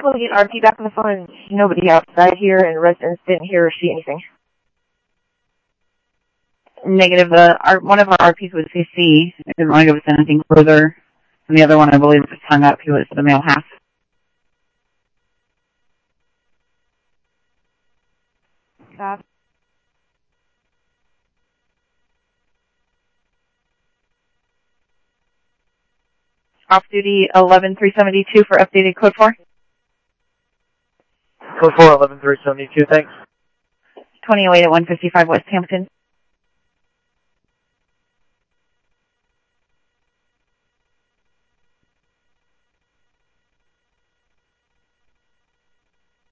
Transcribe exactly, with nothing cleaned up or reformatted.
able to get R P back on the phone and nobody outside here and residents didn't hear or see anything. Negative. Uh, our, one of our R Ps was C C. It didn't want to give us anything further. And the other one, I believe, just hung up. He was the male half. Stop. Off-duty eleven three seventy-two for updated code four. Code four, eleven three seventy-two, thanks. twenty oh eight at one fifty-five West Hampton.